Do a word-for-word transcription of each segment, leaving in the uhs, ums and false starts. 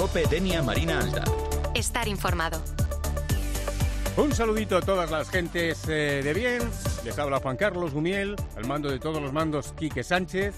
COPE Denia Marina Alta. Estar informado. Un saludito a todas las gentes eh, de bien. Les habla Juan Carlos Gumiel, al mando de todos los mandos Quique Sánchez.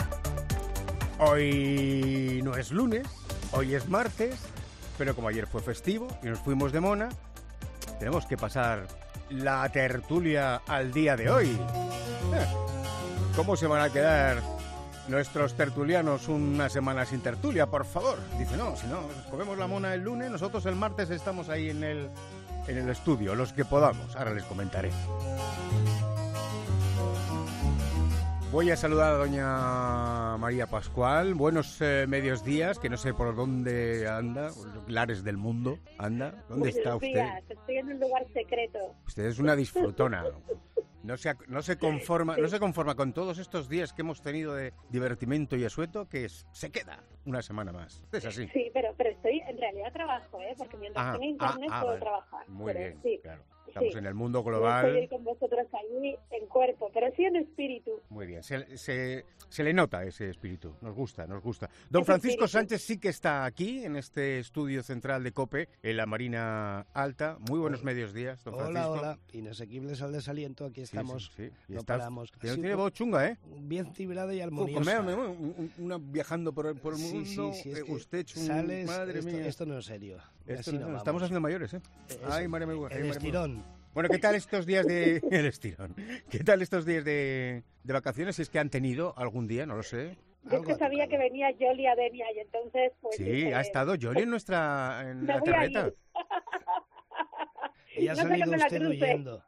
Hoy no es lunes, hoy es martes, pero como ayer fue festivo y nos fuimos de mona, tenemos que pasar la tertulia al día de hoy. Eh, ¿Cómo se van a quedar nuestros tertulianos una semana sin tertulia, por favor? Dice, no, si no, comemos la mona el lunes, nosotros el martes estamos ahí en el... en el estudio, los que podamos. Ahora les comentaré. Voy a saludar a doña María Pascual. Buenos eh, medios días, que no sé por dónde anda, lares del mundo anda. ¿Dónde Buenos está usted? días, estoy en un lugar secreto. Usted es una disfrutona. No se, no se conforma, no se conforma con todos estos días que hemos tenido de divertimento y asueto, que es, se queda una semana más. Es así. Sí, pero, pero estoy, en realidad trabajo, ¿eh? Porque mientras Ah, tenga internet ah, ah, puedo vale. trabajar. Muy pero bien, sí, claro. Estamos sí. en el mundo No global. estoy con vosotros allí en cuerpo, pero sí en espíritu. Muy bien, se, se, se le nota ese espíritu, nos gusta, nos gusta. Don Ese Francisco espíritu. Sánchez sí que está aquí, en este estudio central de COPE, en la Marina Alta. Muy buenos medios días, don Hola, Francisco. hola, inasequibles al desaliento, aquí Sí, estamos, sí, sí. Y no está- paramos. Tiene, Sí, tiene pues, voz chunga, ¿eh? bien cibrada y Uh, armoniosa. come- me- un- un- una viajando por el, por el Sí, mundo, sí, sí, es eh, que usted hecho un... sales, Madre esto, mía. esto no es serio. Esto Así no- no vamos. estamos haciendo mayores, ¿eh? Eso, Ay, madre mía, ay, el madre mía. estirón. Bueno, ¿qué tal estos días de... el estirón. ¿Qué tal estos días de, de vacaciones? Si es que han tenido algún día, no lo sé. Yo es Algo que ha sabía tocado. que venía Yoli a Denia y entonces pues... Sí, dije, ha estado Yoli en nuestra... en Me la voy a terreta. ir. Y ha No sé que salido me la usted cruce. huyendo.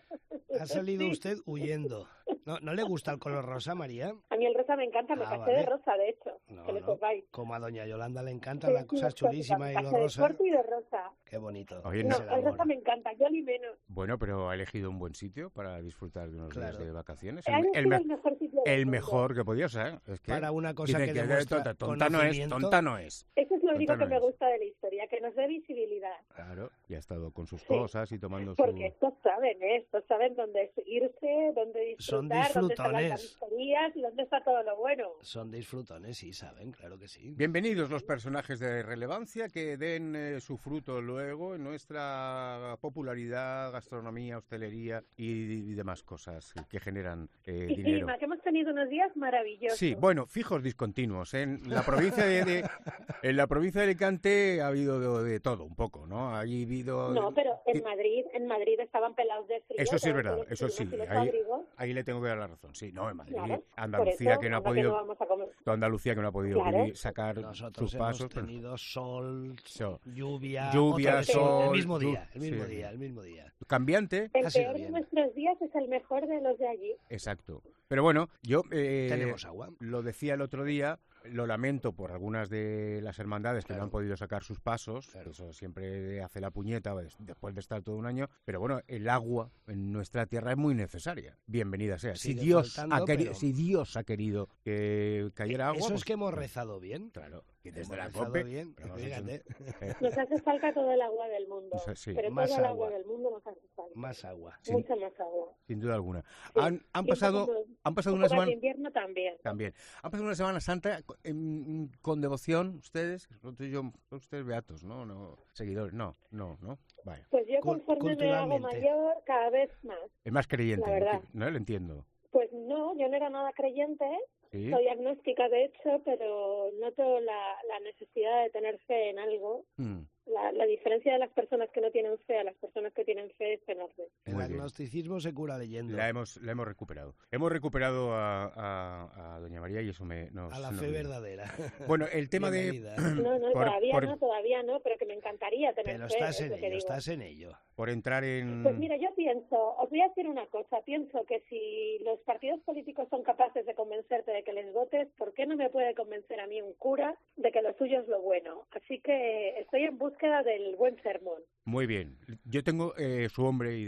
Ha salido Sí. usted huyendo. ¿No, ¿No le gusta el color rosa, María? A mí el rosa me encanta, me Ah, casé vale. de rosa, de hecho, No, que lo no. sepáis. Como a doña Yolanda le encantan Sí, las sí, cosas es corto, chulísimas me y casé lo de rosa. corto y de rosa. Qué bonito. Oye, es no. No, el el amor. rosa me encanta, Yoli menos. Bueno, pero ha elegido un buen sitio para disfrutar de unos Claro. días de vacaciones. Ha El, elegido el me- el mejor sitio del el mundo. mejor que podía ser. Es que Para una cosa dicen que demuestra tonta, tonta no es, conocimiento. tonta no es. Eso es lo único Tonta que no me es. gusta de la historia, que nos dé visibilidad. Claro, y ha estado con sus Sí. cosas y tomando su... Porque estos saben, ¿eh? Estos saben dónde irse, dónde Son disfrutar, dónde están las disfrutones. carnicerías y dónde está todo lo bueno. Son disfrutones, sí, saben, claro que sí. Bienvenidos los personajes de relevancia que den eh, su fruto luego en nuestra popularidad, gastronomía, hostelería y, y demás cosas que generan eh, Y dinero. clima, que hemos tenido unos días maravillosos. Sí, bueno, fijos discontinuos. En la provincia de, de- en la provincia de Alicante ha habido de, de todo un poco, ¿no? Ha habido... No, pero en Sí, Madrid, en Madrid estaban pelados de frío. eso sí es todos verdad, los eso sí. primas y los Ahí, abrigos. ahí le tengo que dar la razón. Sí, no, en Madrid, Claro, Andalucía por que eso, no ha anda podido... no vamos a comer. Toda Andalucía que no ha podido Claro. vivir- sacar Nosotros sus hemos pasos. pero- tenido sol, So- lluvia, Lluvia, otra vez sol, el mismo llu- día, el mismo sí. día, el mismo día. Cambiante, El Ha sido peor de bien. nuestros días es el mejor de los de allí. exacto. Pero bueno, yo eh, Tenemos agua. lo decía el otro día, lo lamento por algunas de las hermandades que Claro. no han podido sacar sus pasos, Claro. eso siempre hace la puñeta des- después de estar todo un año, pero bueno, el agua en nuestra tierra es muy necesaria. Bienvenida sea. Si Sigue Dios, faltando, ha queri- pero- si Dios ha querido que cayera agua... Eso pues, es que hemos rezado bien. Claro, y desde Hemos la rezado COPE... bien, pero hemos fíjate. hecho un- eh, Nos hace falta todo el agua del mundo. O sea, sí. Pero Más todo el agua. agua del mundo nos hace falta. Más agua. Sí. Mucha más agua. sin duda alguna. Sí. Han, han Y un pasado, poco- han pasado un una poco más semana... de invierno también. También. Han pasado una Semana Santa con, en- con devoción, ustedes, nosotros y yo, ustedes beatos, ¿no? no Seguidores, no, no, no. Vaya. Pues yo Cul- conforme me hago culturalmente. mayor, cada vez más. Es más creyente, La verdad. ¿no? Lo entiendo. Pues no, yo no era nada creyente, ¿Sí? soy agnóstica de hecho, pero noto la, la necesidad de tener fe en algo. Mm. La, la diferencia de las personas que no tienen fe a las personas que tienen fe es enorme. El Muy bien. agnosticismo se cura leyendo. La hemos, la hemos recuperado. Hemos recuperado a, a, a Doña María y eso me nos, A la nos fe viene. verdadera. Bueno, el tema de... Bienvenida. No, no, Por- todavía por- no, todavía no, pero que me encantaría tener Pero fe. estás es en lo que ello, digo. estás en ello. Por entrar en... Pues mira, yo pienso, os voy a decir una cosa, pienso que si los partidos políticos son capaces de convencerte de que les votes, ¿por qué no me puede convencer a mí un cura de que lo suyo es lo bueno? Así que estoy en búsqueda del buen sermón. Muy bien. Yo tengo eh, su hombre ideal.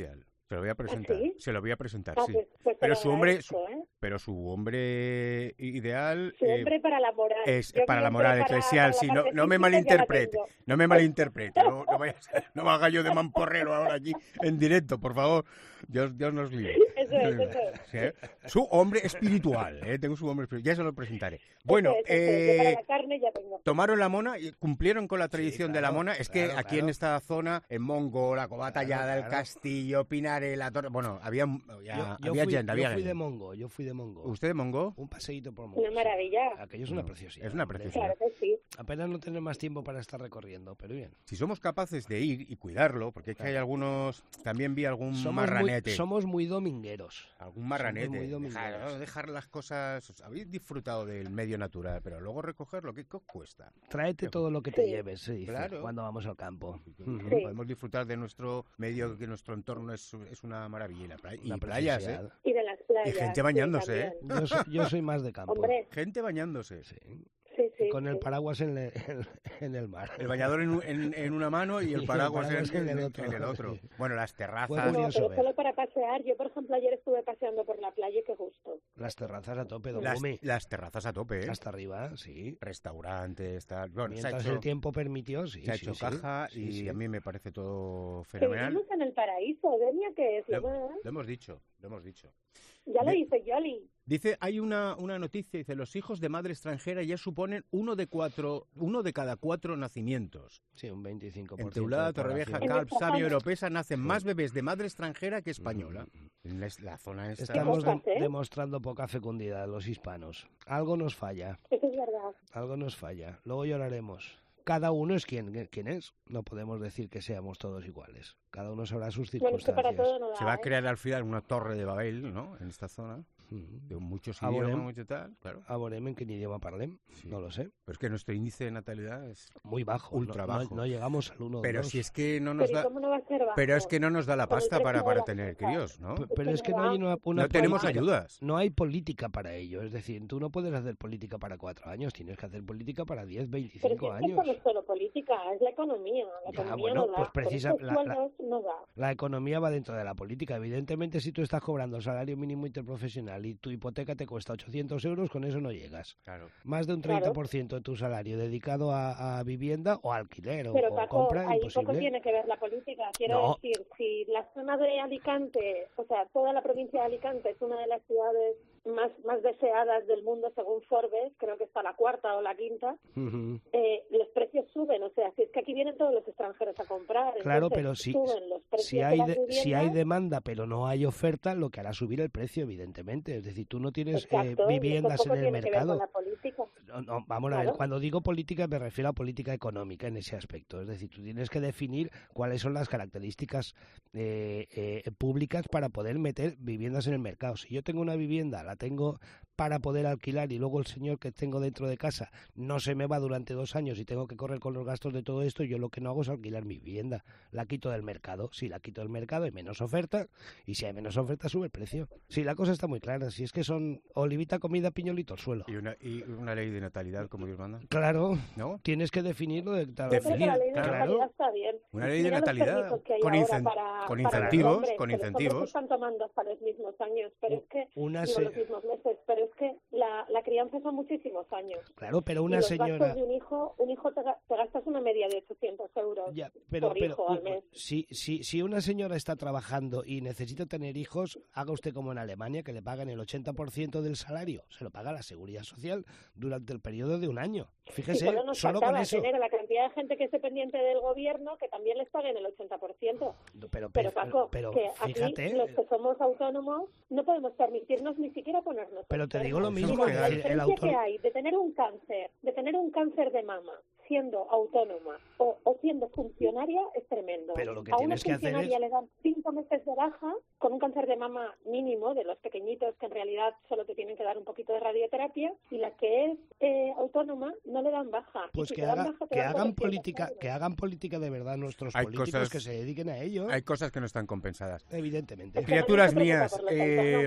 Se lo voy a presentar. ¿Ah, sí? Se lo voy a presentar, Ah, sí. pues, pues te pero lo su hombre, agradezco, su, ¿eh? pero su hombre ideal Su eh, hombre para la moral. es Yo para mi la hombre moral para- eclesial. para la Sí, no, parte no me física ya la malinterprete, tengo. no me malinterprete. No, no, vaya, a ser- no me haga yo de mamporrero ahora aquí en directo, por favor. Dios, Dios nos libre. Eso es, eso es. Sí, ¿eh? Su hombre espiritual, ¿eh? Tengo su hombre espiritual. Ya se lo presentaré. Bueno, Eso es, eso es. Yo para eh, la carne ya tengo. tomaron la mona y cumplieron con la tradición Sí, de la claro, mona. Es que claro, aquí claro. en esta zona, en Mongo, la Cova Claro, Tallada, el claro. Castillo, Pinares, la Torre... Bueno, había, ya, Yo, yo había fui, gente, había yo fui de gente. Mongo, yo fui de Mongo. ¿Usted de Mongo? Un paseíto por Mongo. Una sí. maravilla. Aquello es una No, preciosidad. es una hombre. preciosidad. Claro que sí. Apenas no tener más tiempo para estar recorriendo, pero bien. Si somos capaces de ir y cuidarlo, porque es que hay algunos... También vi algún Somos marranete. muy, somos muy domingueros. Algún marranete. muy domingueros. Dejar, dejar las cosas... Os habéis disfrutado del medio natural, pero luego recogerlo, ¿qué, qué os cuesta? Tráete todo lo que te Sí. lleves, se dice, Claro. cuando vamos al campo. Sí. Podemos disfrutar de nuestro medio, que nuestro entorno es, es una maravilla. Y, la playa- y Una playas, ¿eh? preciosidad. Y de las playas. Y gente sí, bañándose, ¿eh? también. Yo, soy, yo soy más de campo. Hombre, Gente bañándose. Sí. sí, sí. Con el sí. paraguas en, el- en- en el mar. El bañador en, un- en- en una mano y Y el el paraguas, paraguas en, en el en- otro. en el otro. Sí. Bueno, las terrazas. Fue No, curioso pero ver. solo para pasear. Yo, por ejemplo, ayer estuve paseando por la playa y qué gusto. Las terrazas a tope, don Las, Gumi. las terrazas a tope, ¿eh? Hasta arriba, sí. Restaurantes, tal. Bueno, se ha Mientras hecho, el tiempo permitió, sí. se ha sí, hecho sí. caja Sí, y sí. a mí me parece todo Que fenomenal. vivimos en el paraíso, Denia, que es lo Lo, más. lo hemos dicho, lo hemos dicho. Ya lo de- dice Yoli. Dice, hay una, una noticia, dice, los hijos de madre extranjera ya suponen uno de cuatro, uno de cada cuatro nacimientos. Sí, un veinticinco por En ciento. Teulada, de Torrevieja, población. Calp, Sabio y Oropesa nacen Sí. más bebés de madre extranjera que española. Mm. En la, la zona esta... Estamos Cosas, de- ¿eh? demostrando poca fecundidad los hispanos. Algo nos falla, Eso es verdad. algo nos falla. Luego lloraremos. Cada uno es quien, quien es. No podemos decir que seamos todos iguales. Cada uno sabrá sus Bueno, es que para circunstancias. todo no da, Se va a ¿eh? crear al final una torre de Babel, ¿no? En esta zona, Mm. de muchos Ah, idiomas, bueno. mucho tal, claro. A veurem en quin idioma parlem, Sí. no lo sé. Pero es que nuestro índice de natalidad es Muy bajo, ultra no, no- bajo. no llegamos al uno o Pero dos. si es que no nos Pero ¿y da... cómo no va a ser bajo? Pero es que no nos da la Con el pasta precio para, de para las tener cosas. críos, ¿no? P- Pero es que no hay una, una No tenemos política- ayudas. No hay política para ello. Es decir, tú no puedes hacer política para cuatro años, tienes que hacer política para diez, Pero si veinticinco es que años. esto no es solo política, es la economía. La Ya, economía bueno, no da. pues Por precisa- estos la- la- sueldos no da. La economía va dentro de la política. Evidentemente, si tú estás cobrando el salario mínimo interprofesional y tu hipoteca te cuesta ochocientos euros, con eso no llegas. Claro. Más de un Claro. treinta por ciento de tu salario dedicado a, a vivienda o alquiler o, Pero o Paco, compra, ahí poco imposible. tiene que ver la política. Quiero No. decir, si la zona de Alicante, o sea, toda la provincia de Alicante es una de las ciudades más, más deseadas del mundo según Forbes, creo que está la cuarta o la quinta, Ujú. eh, los precios suben. O sea, si es que aquí vienen todos los extranjeros a comprar. Claro, entonces pero si, suben los precios si, de hay las de- si hay viviendas. demanda pero no hay oferta, lo que hará subir el precio, evidentemente. Es decir, tú no tienes eh, Exacto, y eso viviendas en poco el tiene que ver con mercado. la política. No, no, vamos a ver, Claro. cuando digo política me refiero a política económica en ese aspecto. Es decir, tú tienes que definir cuáles son las características eh, eh, públicas para poder meter viviendas en el mercado. Si yo tengo una vivienda, la tengo para poder alquilar y luego el señor que tengo dentro de casa no se me va durante dos años y tengo que correr con los gastos de todo esto, yo lo que no hago es alquilar mi vivienda. La quito del mercado. Si la quito del mercado hay menos oferta y si hay menos oferta sube el precio. Sí, la cosa está muy clara. Si es que son olivita, comida, piñolito al suelo. Y una, y una ley de natalidad, como Dios manda, Claro, ¿no? tienes que definirlo de tal Yo creo que la ley de claro. natalidad está bien. Una ley de Mira los natalidad permisos que hay con ahora incen- para- con para los incentivos, hombres, con que los hombres incentivos. están tomando hasta los mismos años, pero es que Una digo, se- los mismos meses, pero es que la, la crianza son muchísimos años. Claro, pero Y una los señora... gastos de un hijo, un hijo te, ga- te gastas una media de ochocientos euros Ya, pero, por pero hijo al u- mes. si, si, si una señora está trabajando y necesita tener hijos, haga usted como en Alemania, que le pagan el ochenta por ciento del salario. Se lo paga la Seguridad Social durante el periodo de un año. Y Fíjese, solo nos solo con faltaba eso. tener a la cantidad de gente que es dependiente del gobierno que también les paguen el ochenta por ciento. Pero, Pero pero, Paco, pero que fíjate, aquí los que somos autónomos no podemos permitirnos ni siquiera ponernos pero te enfermos. digo lo Eso mismo, es es La que decir, el diferencia autor... que hay de tener un cáncer, de tener un cáncer de mama siendo autónoma o, o siendo funcionaria es tremendo. Pero lo que a una tienes que hacer funcionaria es- le dan cinco meses de baja con un cáncer de mama mínimo de los pequeñitos que en realidad solo te tienen que dar un poquito de radioterapia y la que es eh, autónoma no le dan baja. Y Pues si que, te dan haga- baja, te que dan hagan novecientos política, euros. que hagan política de verdad nuestros Hay políticos cosas- que se dediquen a ello, Hay cosas que no están compensadas. evidentemente. Es que nadie Criaturas se preocupa mías, por los eh, autónomos.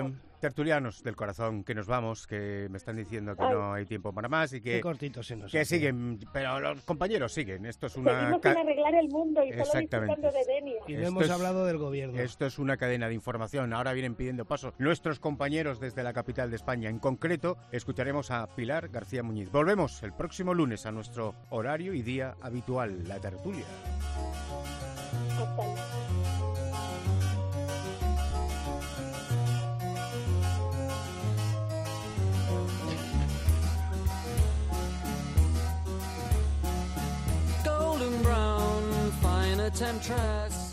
tertulianos del corazón, que nos vamos, que me están diciendo que Ay. no hay tiempo para más y que, Qué cortito se nos que hace. siguen, pero los compañeros siguen. Esto es una... Seguimos ca- sin arreglar el mundo y solo Exactamente. disfrutando de Denia. Y no Esto hemos es- hablado del gobierno. Esto es una cadena de información. Ahora vienen pidiendo paso nuestros compañeros desde la capital de España. En concreto, escucharemos a Pilar García Muñiz. Volvemos el próximo lunes a nuestro horario y día habitual, la tertulia. Hasta luego. Golden brown, fine temptress.